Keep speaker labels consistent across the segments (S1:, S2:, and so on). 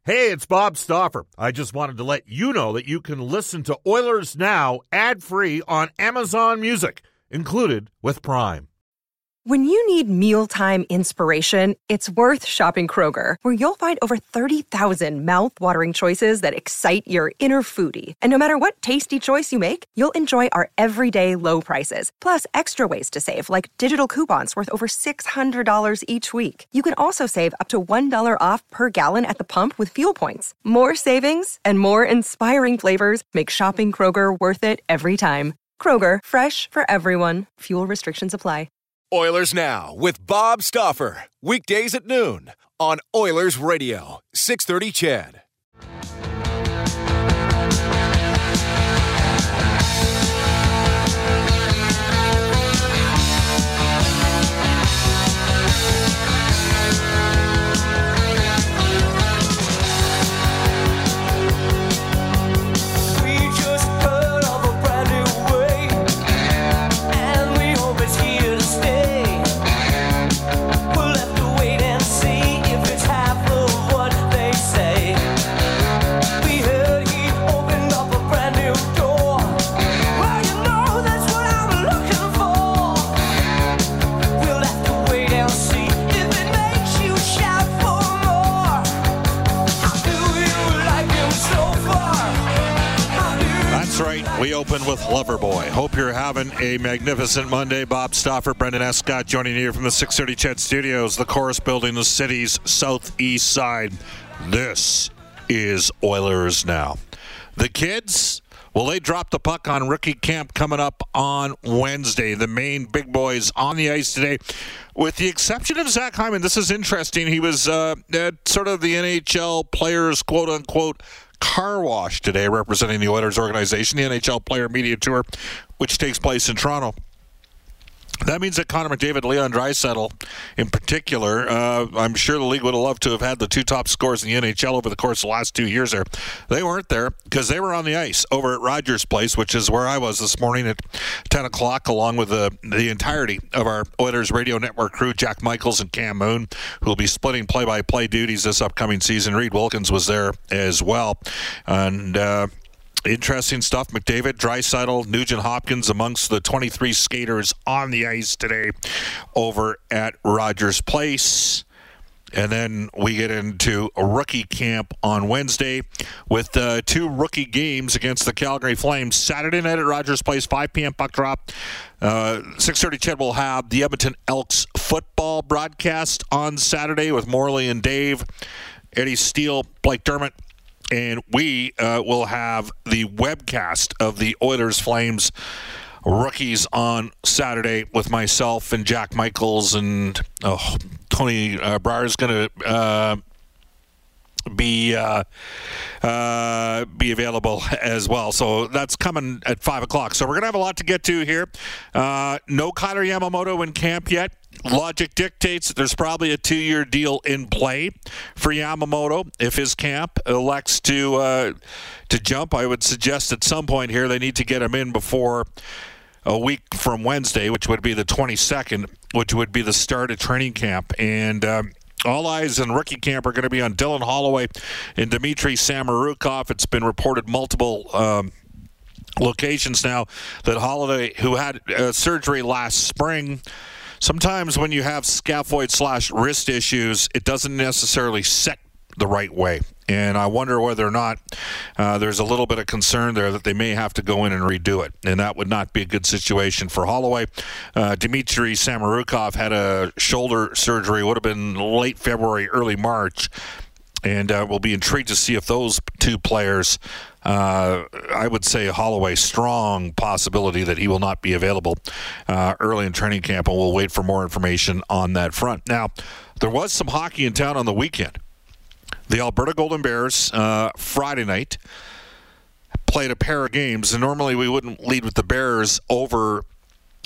S1: Hey, it's Bob Stauffer. I just wanted to let you know that you can listen to Oilers Now ad-free on Amazon Music, included with Prime.
S2: When you need mealtime inspiration, it's worth shopping Kroger, where you'll find over 30,000 mouth-watering choices that excite your inner foodie. And no matter what tasty choice you make, you'll enjoy our everyday low prices, plus extra ways to save, like digital coupons worth over $600 each week. You can also save up to $1 off per gallon at the pump with fuel points. More savings and more inspiring flavors make shopping Kroger worth it every time. Kroger, fresh for everyone. Fuel restrictions apply.
S3: Oilers Now with Bob Stauffer. Weekdays at noon on Oilers Radio, 630 CHED.
S1: We open with Loverboy. Hope you're having a magnificent Monday. Bob Stauffer, Brendan Escott joining you from the 630 CHED Studios, the Chorus Building, the city's southeast side. This is Oilers Now. The kids, well, they dropped the puck on rookie camp coming up on Wednesday. The main big boys on the ice today, with the exception of Zach Hyman. This is interesting. He was at sort of the NHL players, quote-unquote, car wash today, representing the Oilers organization, the NHL Player Media Tour, which takes place in Toronto. That means that Connor McDavid, Leon Draisaitl in particular, I'm sure the league would have loved to have had the two top scorers in the NHL over the course of the last 2 years there. They weren't there because they were on the ice over at Rogers Place, which is where I was this morning at 10 o'clock, along with the entirety of our Oilers Radio Network crew, Jack Michaels and Cam Moon, who will be splitting play-by-play duties this upcoming season. Reed Wilkins was there as well. And interesting stuff. McDavid, Draisaitl, Nugent Hopkins amongst the 23 skaters on the ice today over at Rogers Place. And then we get into a rookie camp on Wednesday with two rookie games against the Calgary Flames. Saturday night at Rogers Place, 5 p.m. puck drop. 6:30 CHED will have the Edmonton Elks football broadcast on Saturday with Morley and Dave, Eddie Steele, Blake Dermott. And we will have the webcast of the Oilers Flames rookies on Saturday with myself and Jack Michaels, and Tony Breyer is going to be available as well. So that's coming at 5 o'clock. So we're going to have a lot to get to here. No Kailer Yamamoto in camp yet. Logic dictates that there's probably a 2-year deal in play for Yamamoto. If his camp elects to jump, I would suggest at some point here they need to get him in before a week from Wednesday, which would be the 22nd, which would be the start of training camp. And all eyes in rookie camp are going to be on Dylan Holloway and Dmitry Samorukov. It's been reported multiple locations now that Holloway, who had surgery last spring, sometimes when you have scaphoid/wrist issues, it doesn't necessarily set the right way. And I wonder whether or not there's a little bit of concern there that they may have to go in and redo it. And that would not be a good situation for Holloway. Dmitry Samorukov had a shoulder surgery, would have been late February, early March. And we'll be intrigued to see if those two players, I would say Holloway, strong possibility that he will not be available early in training camp, and we'll wait for more information on that front. Now, there was some hockey in town on the weekend. The Alberta Golden Bears, Friday night, played a pair of games, and normally we wouldn't lead with the Bears over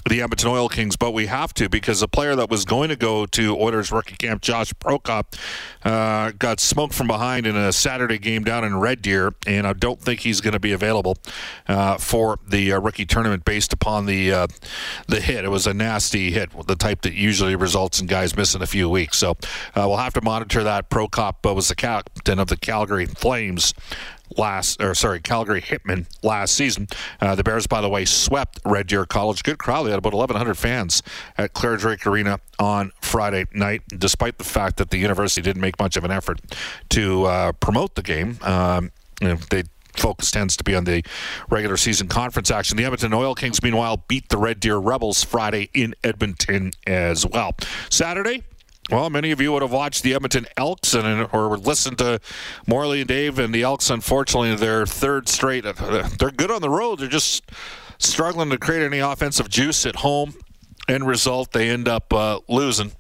S1: the Edmonton Oil Kings, but we have to because a player that was going to go to Oilers rookie camp, Josh Prokop, got smoked from behind in a Saturday game down in Red Deer, and I don't think he's going to be available for the rookie tournament based upon the hit. It was a nasty hit, the type that usually results in guys missing a few weeks. So we'll have to monitor that. Prokop was the captain of the Calgary Flames Calgary Hitmen last season. The Bears, by the way, swept Red Deer College. Good crowd. They had about 1,100 fans at Clare Drake Arena on Friday night, despite the fact that the university didn't make much of an effort to promote the game. They focus tends to be on the regular season conference action. The Edmonton Oil Kings, meanwhile, beat the Red Deer Rebels Friday in Edmonton as well. Saturday, well, many of you would have watched the Edmonton Elks or listened to Morley and Dave, and the Elks, unfortunately, their third straight. They're good on the road. They're just struggling to create any offensive juice at home. End result, they end up losing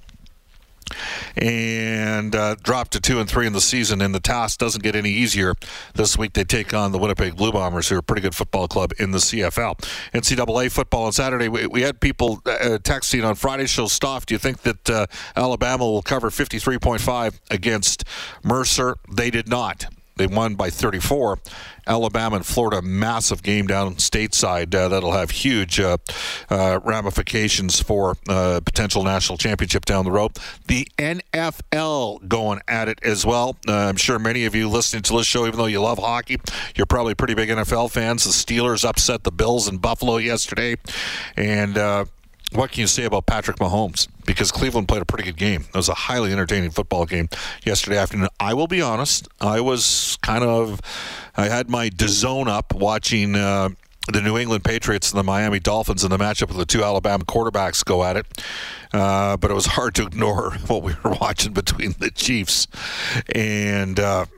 S1: and dropped to 2-3 in the season, and the task doesn't get any easier. This week they take on the Winnipeg Blue Bombers, who are a pretty good football club in the CFL. NCAA football on Saturday, we had people texting on Friday's show, Stoff, do you think that Alabama will cover 53.5 against Mercer? They did not. They won by 34. Alabama and Florida, massive game down stateside that'll have huge ramifications for potential national championship down the road. The NFL going at it as well. I'm sure many of you listening to this show, even though you love hockey, you're probably pretty big NFL fans. The Steelers upset the Bills in Buffalo yesterday. And what can you say about Patrick Mahomes? Because Cleveland played a pretty good game. It was a highly entertaining football game yesterday afternoon. I will be honest, I had my DAZN up watching the New England Patriots and the Miami Dolphins in the matchup of the two Alabama quarterbacks go at it. But it was hard to ignore what we were watching between the Chiefs and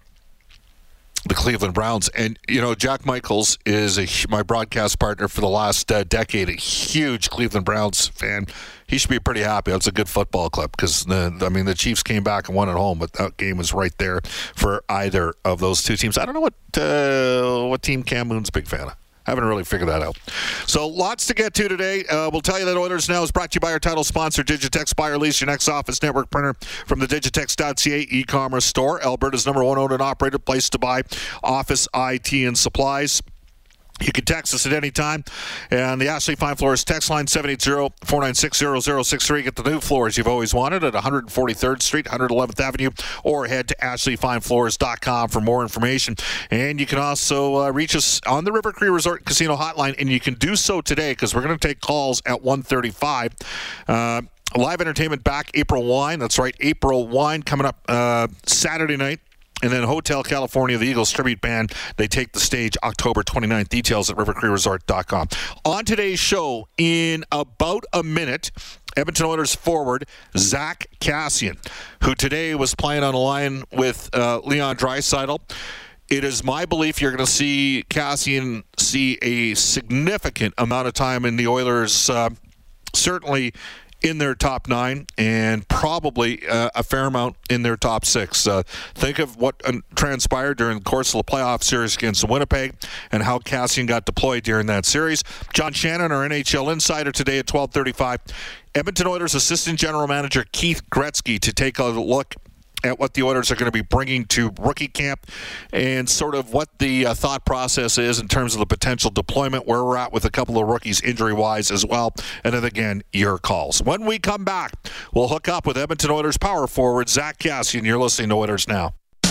S1: the Cleveland Browns. And, Jack Michaels is my broadcast partner for the last decade, a huge Cleveland Browns fan. He should be pretty happy. That's a good football club because, the Chiefs came back and won at home, but that game was right there for either of those two teams. I don't know what team Cam Moon's a big fan of. I haven't really figured that out. So lots to get to today. We'll tell you that Oilers Now is brought to you by our title sponsor, Digitex. Buy or lease your next office network printer from the Digitex.ca e-commerce store. Alberta's #1 owned and operated place to buy office IT and supplies. You can text us at any time. And the Ashley Fine Floors text line, 780-496-0063. Get the new floors you've always wanted at 143rd Street, 111th Avenue, or head to ashleyfinefloors.com for more information. And you can also reach us on the River Cree Resort Casino hotline, and you can do so today because we're going to take calls at 1:35. Live entertainment back, April Wine. That's right, April Wine coming up Saturday night. And then Hotel California, the Eagles tribute band, they take the stage October 29th. Details at rivercreeresort.com. On today's show, in about a minute, Edmonton Oilers forward Zack Kassian, who today was playing on a line with Leon Draisaitl. It is my belief you're going to see Kassian see a significant amount of time in the Oilers, certainly in their top 9 and probably a fair amount in their top 6. Think of what transpired during the course of the playoff series against Winnipeg and how Kassian got deployed during that series. John Shannon, our NHL insider, today at 12:35. Edmonton Oilers assistant general manager Keith Gretzky to take a look at what the Oilers are going to be bringing to rookie camp and sort of what the thought process is in terms of the potential deployment, where we're at with a couple of rookies injury-wise as well. And then again, your calls. When we come back, we'll hook up with Edmonton Oilers power forward Zack Kassian. You're listening to Oilers Now.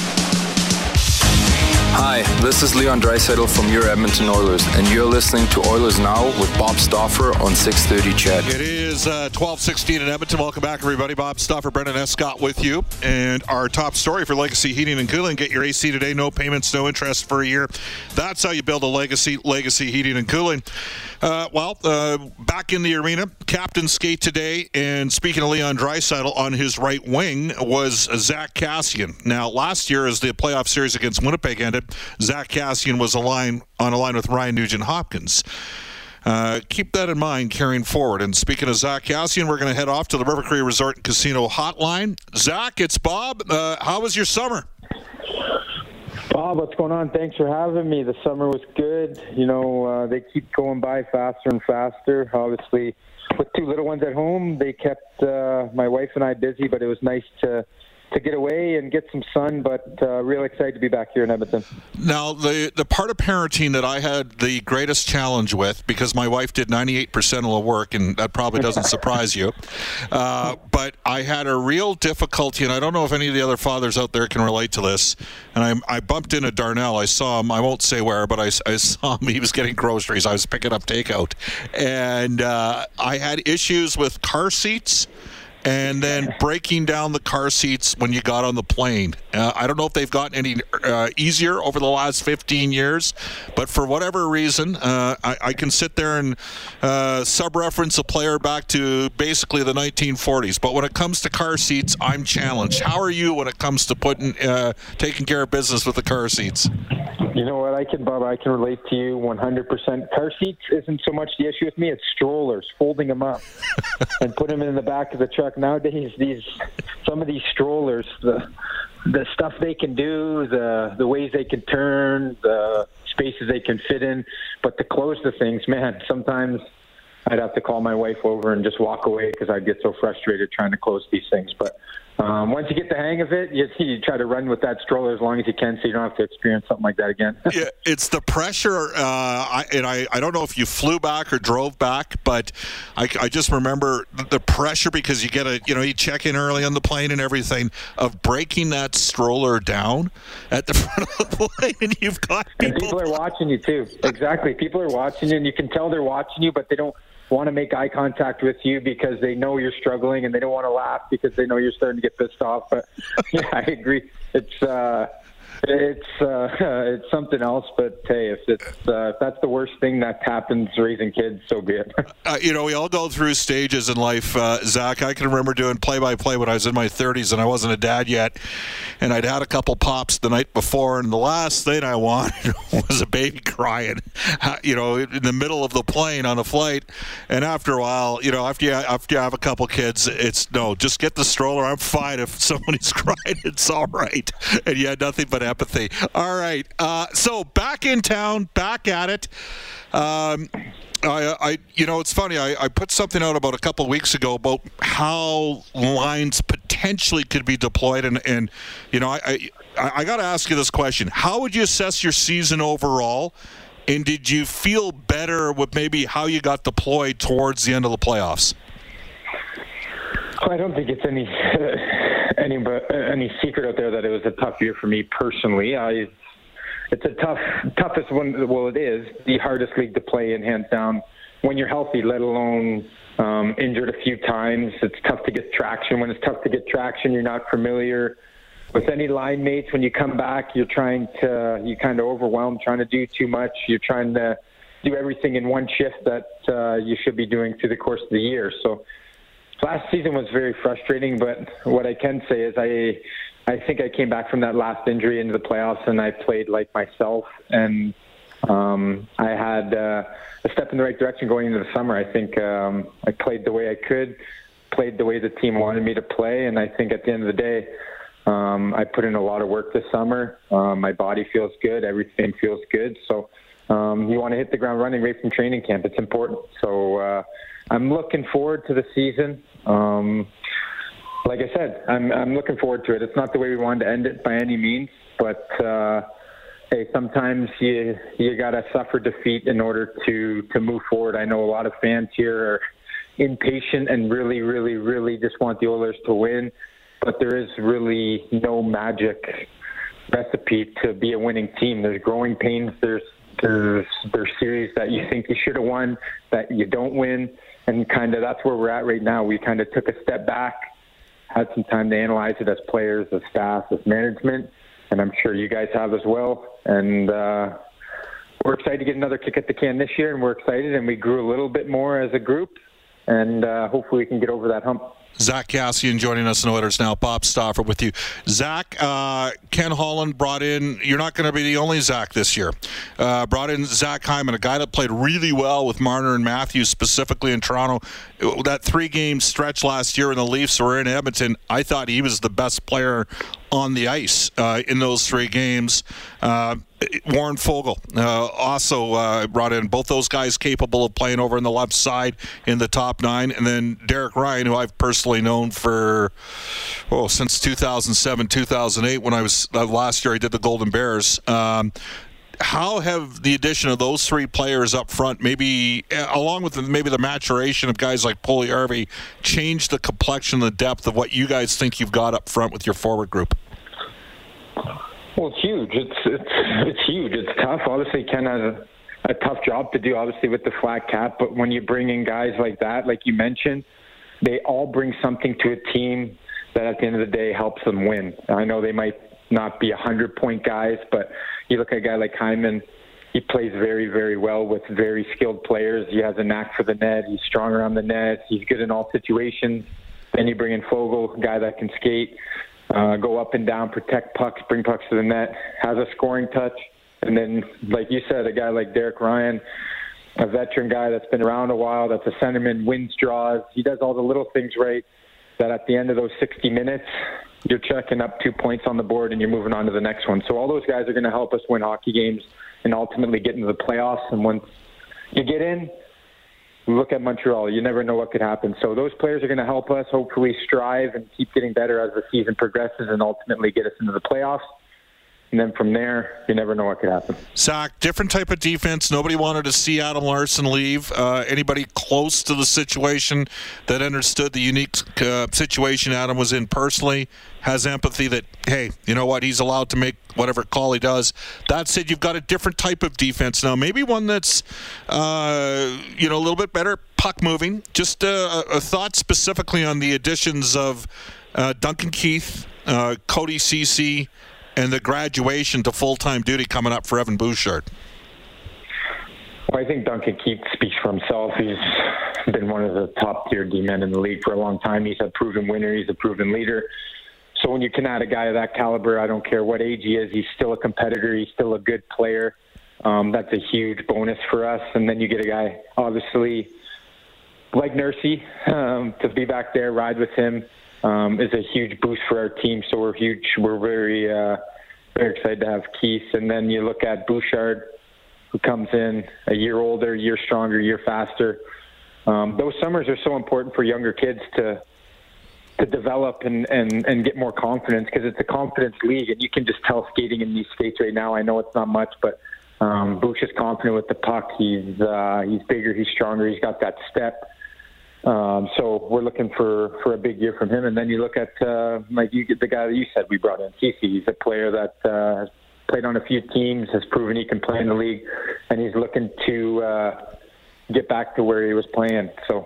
S4: Hi, this is Leon Draisaitl from your Edmonton Oilers, and you're listening to Oilers Now with Bob Stauffer on 630 CHED.
S1: It is 12:16 in Edmonton. Welcome back, everybody. Bob Stauffer, Brendan Escott with you. And our top story for Legacy Heating and Cooling, get your AC today, no payments, no interest for a year. That's how you build a legacy Heating and Cooling. Back in the arena, captain skate today, and speaking of Leon Draisaitl, on his right wing was Zack Kassian. Now, last year, as the playoff series against Winnipeg ended, Zack Kassian was on a line with Ryan Nugent-Hopkins. Keep that in mind carrying forward. And speaking of Zack Kassian, we're going to head off to the River Cree Resort and Casino hotline. Zach, it's Bob. How was your summer?
S5: Bob, what's going on? Thanks for having me. The summer was good. They keep going by faster and faster. Obviously, with 2 little ones at home, they kept my wife and I busy, but it was nice to get away and get some sun, but real excited to be back here in Edmonton.
S1: Now, the part of parenting that I had the greatest challenge with, because my wife did 98% of the work, and that probably doesn't surprise you, but I had a real difficulty, and I don't know if any of the other fathers out there can relate to this, and I bumped into Darnell. I saw him, I won't say where, but I saw him. He was getting groceries. I was picking up takeout, and I had issues with car seats and then breaking down the car seats when you got on the plane. I don't know if they've gotten any easier over the last 15 years, but for whatever reason, I can sit there and sub-reference a player back to basically the 1940s. But when it comes to car seats, I'm challenged. How are you when it comes to taking care of business with the car seats?
S5: You know what, Bob, I can relate to you 100%. Car seats isn't so much the issue with me, it's strollers, folding them up and put them in the back of the truck. Nowadays, some of these strollers, the stuff they can do, the ways they can turn, the spaces they can fit in, but to close the things, man, sometimes I'd have to call my wife over and just walk away because I'd get so frustrated trying to close these things. But once you get the hang of it, you try to run with that stroller as long as you can so you don't have to experience something like that again.
S1: Yeah, it's the pressure. I don't know if you flew back or drove back, but I just remember the pressure because you check in early on the plane and everything of breaking that stroller down at the front of the plane, and you've got people.
S5: And people are watching you too. Exactly. People are watching you, and you can tell they're watching you, but they don't want to make eye contact with you because they know you're struggling, and they don't want to laugh because they know you're starting to get pissed off. But yeah, I agree. It's something else. But hey, if that's the worst thing that happens raising kids, so be it.
S1: We all go through stages in life. Zach, I can remember doing play-by-play when I was in my 30s and I wasn't a dad yet, and I'd had a couple pops the night before, and the last thing I wanted was a baby crying, in the middle of the plane on a flight. And after a while, after you have a couple kids, it's no, just get the stroller. I'm fine if somebody's crying. It's all right. And you had nothing but empathy. All right. So back in town, back at it. It's funny. I put something out about a couple of weeks ago about how lines potentially could be deployed, and I got to ask you this question: how would you assess your season overall? And did you feel better with maybe how you got deployed towards the end of the playoffs?
S5: I don't think it's any secret out there that it was a tough year for me personally. It's a toughest one. Well, it is the hardest league to play in, hands down. When you're healthy, let alone injured a few times, it's tough to get traction. When it's tough to get traction, you're not familiar with any line mates. When you come back, you kind of overwhelmed, trying to do too much. You're trying to do everything in one shift that you should be doing through the course of the year. So last season was very frustrating, but what I can say is I think I came back from that last injury into the playoffs, and I played like myself, and I had a step in the right direction going into the summer. I think I played the way I could, played the way the team wanted me to play, and I think at the end of the day, I put in a lot of work this summer. My body feels good. Everything feels good. So you want to hit the ground running right from training camp. It's important. So I'm looking forward to the season. Like I said, I'm looking forward to it. It's not the way we wanted to end it by any means, but hey, sometimes you got to suffer defeat in order to move forward. I know a lot of fans here are impatient and really, really, really just want the Oilers to win. But there is really no magic recipe to be a winning team. There's growing pains. There's series that you think you should have won that you don't win, and kind of that's where we're at right now. We kind of took a step back, had some time to analyze it as players, as staff, as management, and I'm sure you guys have as well. And we're excited to get another kick at the can this year, and we're excited, and we grew a little bit more as a group, and hopefully we can get over that hump.
S1: Zach Kassian joining us in Oilers Now. Bob Stauffer with you. Zach, Ken Holland brought in, you're not going to be the only Zach this year, brought in Zach Hyman, a guy that played really well with Marner and Matthews, specifically in Toronto. That 3-game stretch last year when the Leafs were in Edmonton, I thought he was the best player on the ice in those 3 games. Warren Foegele also brought in, both those guys capable of playing over on the left side in the top 9, and then Derek Ryan, who I've personally known for since 2007, 2008, when I was last year I did the Golden Bears. How have the addition of those 3 players up front, maybe along with maybe the maturation of guys like Puljujarvi, changed the complexion, the depth of what you guys think you've got up front with your forward group?
S5: Well, it's huge. It's huge. It's tough. Obviously, Ken has a tough job to do, obviously, with the flat cap. But when you bring in guys like that, like you mentioned, they all bring something to a team that at the end of the day helps them win. I know they might not be 100-point guys, but you look at a guy like Hyman, he plays very, very well with very skilled players. He has a knack for the net. He's strong around the net. He's good in all situations. Then you bring in Foegele, a guy that can skate, go up and down, protect pucks, bring pucks to the net, has a scoring touch. And then, like you said, a guy like Derek Ryan, a veteran guy that's been around a while, that's a centerman, wins draws. He does all the little things right that at the end of those 60 minutes, you're checking up 2 points on the board and you're moving on to the next one. So all those guys are going to help us win hockey games and ultimately get into the playoffs. And once you get in, look at Montreal. You never know what could happen. So those players are going to help us hopefully strive and keep getting better as the season progresses and ultimately get us into the playoffs. And then from there, you never know what could happen.
S1: Zach, different type of defense. Nobody wanted to see Adam Larsson leave. Anybody close to the situation that understood the unique situation Adam was in personally has empathy that, hey, you know what, he's allowed to make whatever call he does. That said, you've got a different type of defense now. Maybe one that's, a little bit better puck moving. Just a thought specifically on the additions of Duncan Keith, Cody Ceci, and the graduation to full-time duty coming up for Evan Bouchard.
S5: Well, I think Duncan Keith speaks for himself. He's been one of the top-tier D-men in the league for a long time. He's a proven winner. He's a proven leader. So when you can add a guy of that caliber, I don't care what age he is, he's still a competitor. He's still a good player. That's a huge bonus for us. And then you get a guy, obviously, like Nursey, to be back there, ride with him. Is a huge boost for our team, so we're very excited to have Keith. And then you look at Bouchard, who comes in a year older, year stronger, year faster. Those summers are so important for younger kids to develop and get more confidence, because it's a confidence league, and you can just tell skating in these skates right now. I know it's not much, but Bouch is confident with the puck. He's bigger, he's stronger, he's got that step. So we're looking for a big year from him. And then you look at the guy that you said we brought in, Ceci. He's a player that has played on a few teams, has proven he can play in the league, and he's looking to get back to where he was playing. So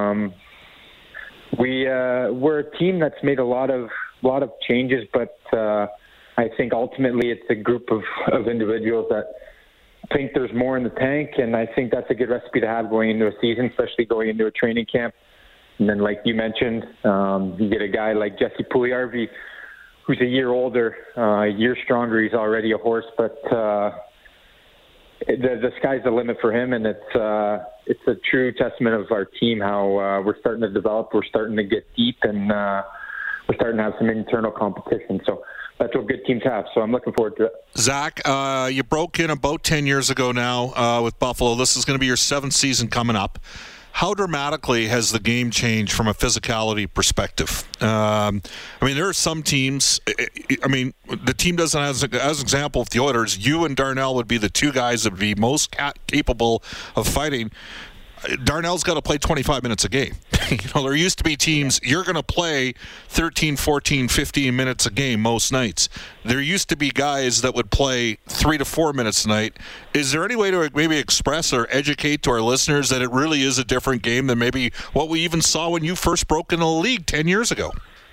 S5: we're a team that's made a lot of changes, but I think ultimately it's a group of individuals that think there's more in the tank, and I think that's a good recipe to have going into a season, especially going into a training camp. And then, like you mentioned, you get a guy like Jesse Puljujarvi, who's a year older, a year stronger. He's already a horse, but the sky's the limit for him, and it's a true testament of our team, how we're starting to develop, we're starting to get deep, and we're starting to have some internal competition. So that's what good teams have, so I'm looking forward to it.
S1: Zach, you broke in about 10 years ago now with Buffalo. This is going to be your 7th season coming up. How dramatically has the game changed from a physicality perspective? There are some teams, the team doesn't, as an example, with the Oilers, you and Darnell would be the 2 guys that would be most capable of fighting. Darnell's got to play 25 minutes a game. There used to be teams, you're going to play 13, 14, 15 minutes a game most nights. There used to be guys that would play 3 to 4 minutes a night. Is there any way to maybe express or educate to our listeners that it really is a different game than maybe what we even saw when you first broke into the league 10 years ago?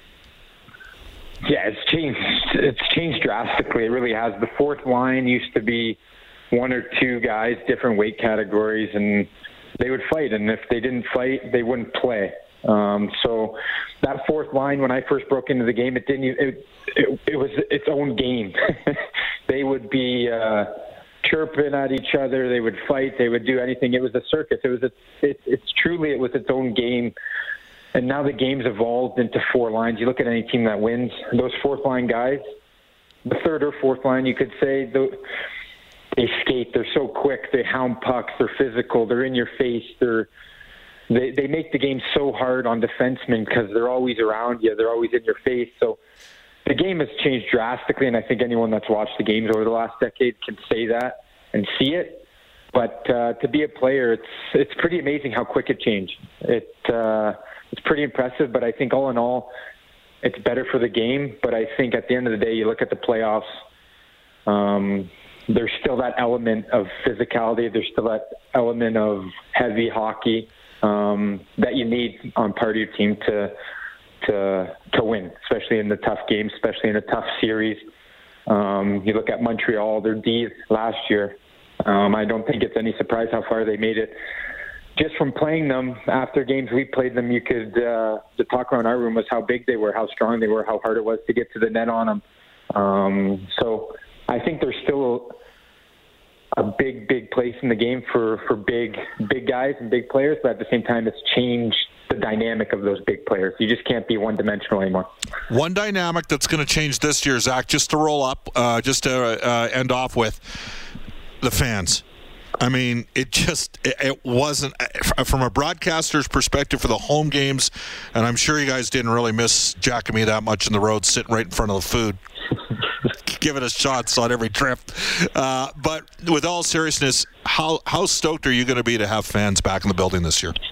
S5: Yeah, it's changed. It's changed drastically. It really has. The fourth line used to be 1 or 2 guys, different weight categories, and they would fight, and if they didn't fight, they wouldn't play. So that fourth line, when I first broke into the game, it was its own game. They would be chirping at each other. They would fight. They would do anything. It was a circus. It was its own game. And now the game's evolved into 4 lines. You look at any team that wins, those 4th line guys, the 3rd or 4th line, you could say, they skate. They're so quick. They hound pucks. They're physical. They're in your face. They make the game so hard on defensemen because they're always around you. They're always in your face. So the game has changed drastically, and I think anyone that's watched the games over the last decade can say that and see it. But to be a player, it's pretty amazing how quick it changed. It's pretty impressive, but I think all in all, it's better for the game. But I think at the end of the day, you look at the playoffs, there's still that element of physicality. There's still that element of heavy hockey that you need on part of your team to win, especially in the tough games, especially in a tough series. You look at Montreal, their D last year. I don't think it's any surprise how far they made it. Just from playing them after games we played them, you could the talk around our room was how big they were, how strong they were, how hard it was to get to the net on them. So I think there's still a big place in the game for big guys and big players, but at the same time, it's changed the dynamic of those big players. You just can't be one-dimensional anymore. One
S1: dynamic that's going to change this year, Zach, just to roll up, just to end off with, the fans. I mean, it wasn't, from a broadcaster's perspective for the home games, and I'm sure you guys didn't really miss Jackamie that much in the road, sitting right in front of the food, giving us shots on every trip. But with all seriousness, how stoked are you going to be to have fans back in the building this year?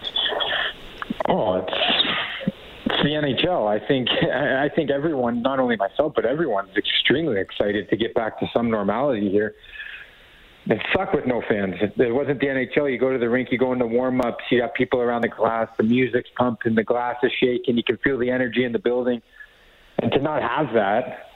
S5: Oh, it's the NHL. I think everyone, not only myself, but everyone's extremely excited to get back to some normality here. It sucked with no fans. It wasn't the NHL. You go to the rink, you go into warm-ups, you have people around the glass, the music's pumping, the glass is shaking, you can feel the energy in the building. And to not have that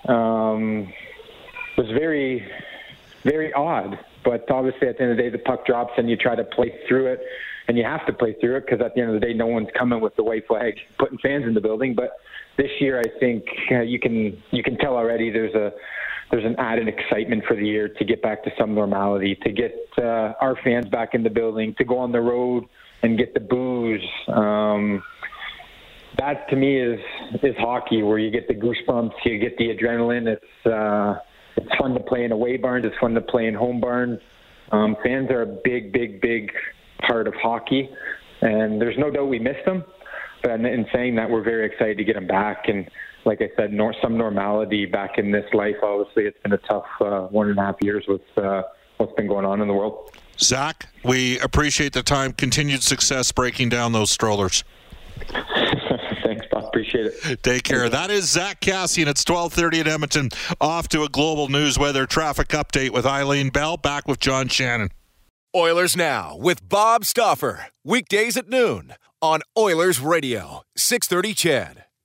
S5: was very, very odd. But obviously at the end of the day, the puck drops and you try to play through it. And you have to play through it because at the end of the day, no one's coming with the white flag, putting fans in the building. But this year, I think you can tell already there's an added excitement for the year to get back to some normality, to get our fans back in the building, to go on the road and get the boos. That to me is hockey, where you get the goosebumps, you get the adrenaline. It's fun to play in away barns. It's fun to play in home barns. Fans are a big part of hockey, and there's no doubt we missed them. But in saying that, we're very excited to get them back. And like I said, some normality back in this life. Obviously, it's been a tough 1.5 years with what's been going on in the world.
S1: Zach, we appreciate the time. Continued success breaking down those strollers.
S5: Thanks, Bob. Appreciate it.
S1: Take care. That is Zach Kassian. It's 12:30 at Edmonton. Off to a global news weather traffic update with Eileen Bell. Back with John Shannon.
S3: Oilers Now with Bob Stauffer. Weekdays at noon on Oilers Radio, 630 CHED.